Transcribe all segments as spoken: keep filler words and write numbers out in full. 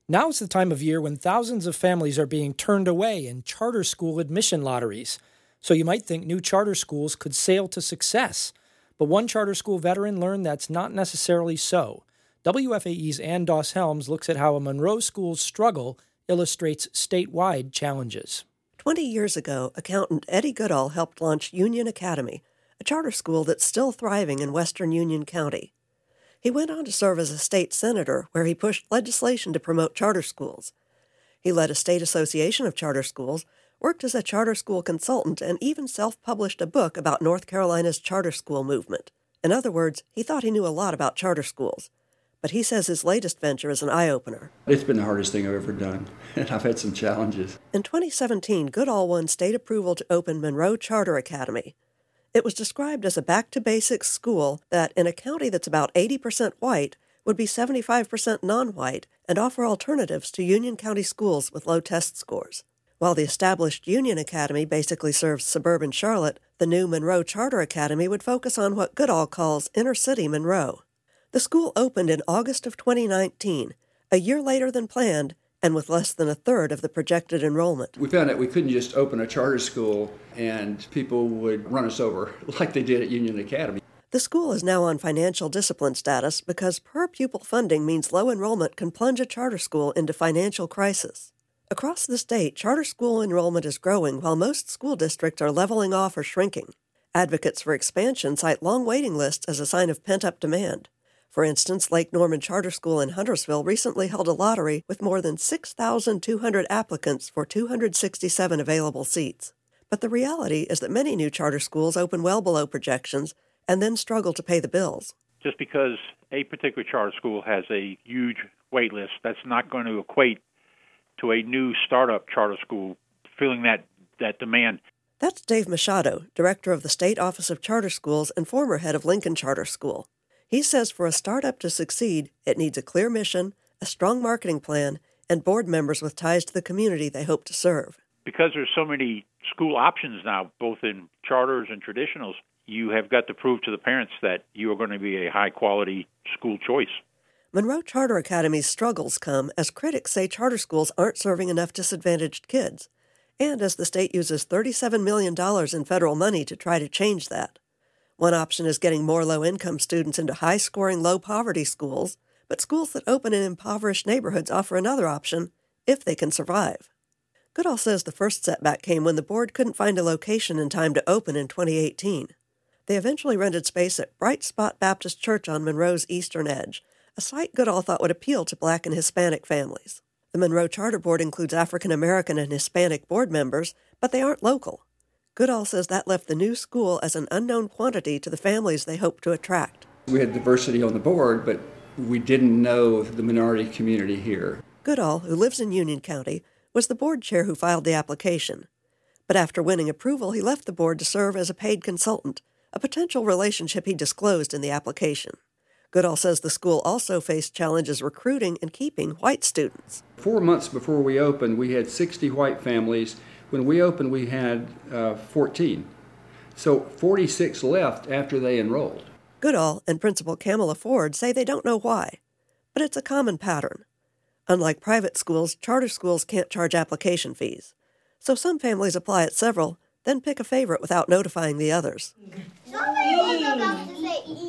Now is the time of year when thousands of families are being turned away in charter school admission lotteries. So you might think new charter schools could sail to success. But one charter school veteran learned that's not necessarily so. W F A E's Ann Doss Helms looks at how a Monroe school's struggle illustrates statewide challenges. Twenty years ago, accountant Eddie Goodall helped launch Union Academy, a charter school that's still thriving in western Union County. He went on to serve as a state senator, where he pushed legislation to promote charter schools. He led a state association of charter schools, worked as a charter school consultant, and even self-published a book about North Carolina's charter school movement. In other words, he thought he knew a lot about charter schools. But he says his latest venture is an eye-opener. It's been the hardest thing I've ever done, and I've had some challenges. In twenty seventeen, Goodall won state approval to open Monroe Charter Academy. It was described as a back-to-basics school that, in a county that's about eighty percent white, would be seventy-five percent non-white and offer alternatives to Union County schools with low test scores. While the established Union Academy basically serves suburban Charlotte, the new Monroe Charter Academy would focus on what Goodall calls inner-city Monroe. The school opened in August of twenty nineteen, a year later than planned, and with less than a third of the projected enrollment. We found that we couldn't just open a charter school and people would run us over like they did at Union Academy. The school is now on financial discipline status because per-pupil funding means low enrollment can plunge a charter school into financial crisis. Across the state, charter school enrollment is growing while most school districts are leveling off or shrinking. Advocates for expansion cite long waiting lists as a sign of pent-up demand. For instance, Lake Norman Charter School in Huntersville recently held a lottery with more than six thousand two hundred applicants for two hundred sixty-seven available seats. But the reality is that many new charter schools open well below projections and then struggle to pay the bills. Just because a particular charter school has a huge wait list, that's not going to equate to a new startup charter school filling that, that demand. That's Dave Machado, director of the State Office of Charter Schools and former head of Lincoln Charter School. He says for a startup to succeed, it needs a clear mission, a strong marketing plan, and board members with ties to the community they hope to serve. Because there's so many school options now, both in charters and traditionals, you have got to prove to the parents that you are going to be a high-quality school choice. Monroe Charter Academy's struggles come as critics say charter schools aren't serving enough disadvantaged kids, and as the state uses thirty-seven million dollars in federal money to try to change that. One option is getting more low-income students into high-scoring, low-poverty schools, but schools that open in impoverished neighborhoods offer another option, if they can survive. Goodall says the first setback came when the board couldn't find a location in time to open in twenty eighteen. They eventually rented space at Bright Spot Baptist Church on Monroe's eastern edge, a site Goodall thought would appeal to Black and Hispanic families. The Monroe Charter Board includes African American and Hispanic board members, but they aren't local. Goodall says that left the new school as an unknown quantity to the families they hope to attract. We had diversity on the board, but we didn't know the minority community here. Goodall, who lives in Union County, was the board chair who filed the application. But after winning approval, he left the board to serve as a paid consultant, a potential relationship he disclosed in the application. Goodall says the school also faced challenges recruiting and keeping white students. Four months before we opened, we had sixty white families. When we opened, we had uh, fourteen. So forty-six left after they enrolled. Goodall and Principal Kamala Ford say they don't know why, but it's a common pattern. Unlike private schools, charter schools can't charge application fees. So some families apply at several, then pick a favorite without notifying the others. Somebody was about to say E.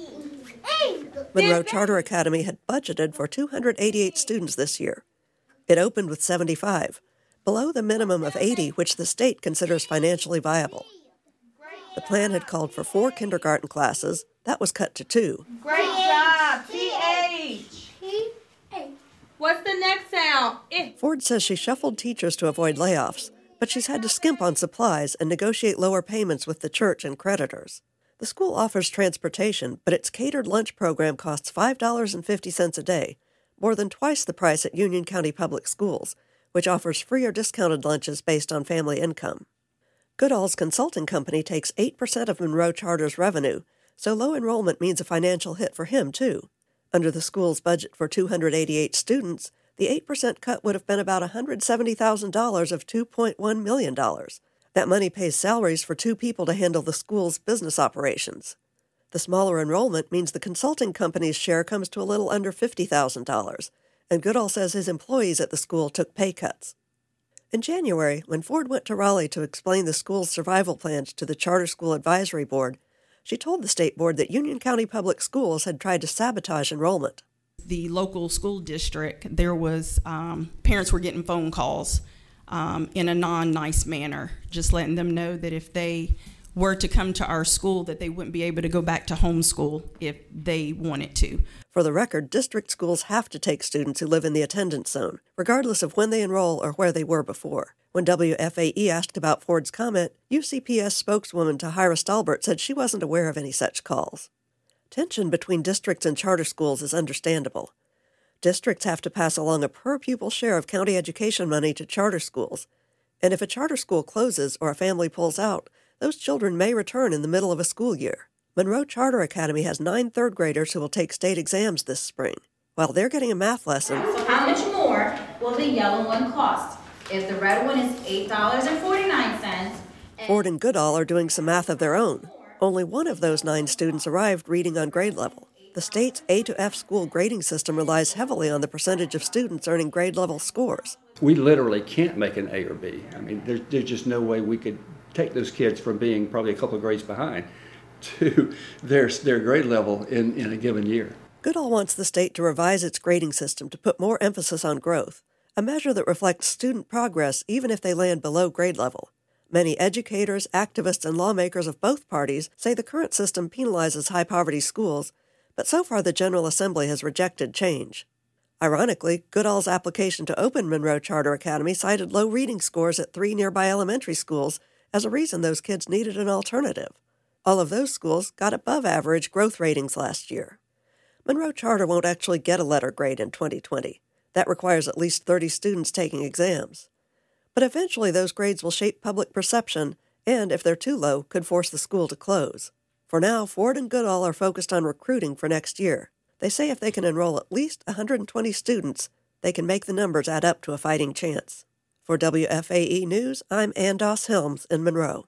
Monroe Charter Academy had budgeted for two hundred eighty-eight students this year. It opened with seventy-five, below the minimum of eighty, which the state considers financially viable. The plan had called for four kindergarten classes. That was cut to two. Great job, T H. What's the next sound? Ford says she shuffled teachers to avoid layoffs, but she's had to skimp on supplies and negotiate lower payments with the church and creditors. The school offers transportation, but its catered lunch program costs five dollars and fifty cents a day, more than twice the price at Union County Public Schools, which offers free or discounted lunches based on family income. Goodall's consulting company takes eight percent of Monroe Charter's revenue, so low enrollment means a financial hit for him, too. Under the school's budget for two hundred eighty-eight students, the eight percent cut would have been about one hundred seventy thousand dollars of two point one million dollars. That money pays salaries for two people to handle the school's business operations. The smaller enrollment means the consulting company's share comes to a little under fifty thousand dollars, and Goodall says his employees at the school took pay cuts. In January, when Ford went to Raleigh to explain the school's survival plans to the Charter School Advisory Board, she told the state board that Union County Public Schools had tried to sabotage enrollment. The local school district, there was, um, parents were getting phone calls um, in a non-nice manner, just letting them know that if they were to come to our school, that they wouldn't be able to go back to homeschool if they wanted to. For the record, district schools have to take students who live in the attendance zone, regardless of when they enroll or where they were before. When W F A E asked about Ford's comment, U C P S spokeswoman Tahira Stalbert said she wasn't aware of any such calls. Tension between districts and charter schools is understandable. Districts have to pass along a per-pupil share of county education money to charter schools, and if a charter school closes or a family pulls out, those children may return in the middle of a school year. Monroe Charter Academy has nine third graders who will take state exams this spring. While they're getting a math lesson, so how much more will the yellow one cost? If the red one is eight dollars and forty-nine cents... Ford and Goodall are doing some math of their own. Only one of those nine students arrived reading on grade level. The state's A to F school grading system relies heavily on the percentage of students earning grade level scores. We literally can't make an A or B. I mean, there's, there's just no way we could take those kids from being probably a couple of grades behind to their, their grade level in, in a given year. Goodall wants the state to revise its grading system to put more emphasis on growth, a measure that reflects student progress even if they land below grade level. Many educators, activists, and lawmakers of both parties say the current system penalizes high-poverty schools, but so far the General Assembly has rejected change. Ironically, Goodall's application to open Monroe Charter Academy cited low reading scores at three nearby elementary schools as a reason those kids needed an alternative. All of those schools got above-average growth ratings last year. Monroe Charter won't actually get a letter grade in twenty twenty. That requires at least thirty students taking exams. But eventually those grades will shape public perception and, if they're too low, could force the school to close. For now, Ford and Goodall are focused on recruiting for next year. They say if they can enroll at least one hundred twenty students, they can make the numbers add up to a fighting chance. For W F A E News, I'm Ann Doss Helms in Monroe.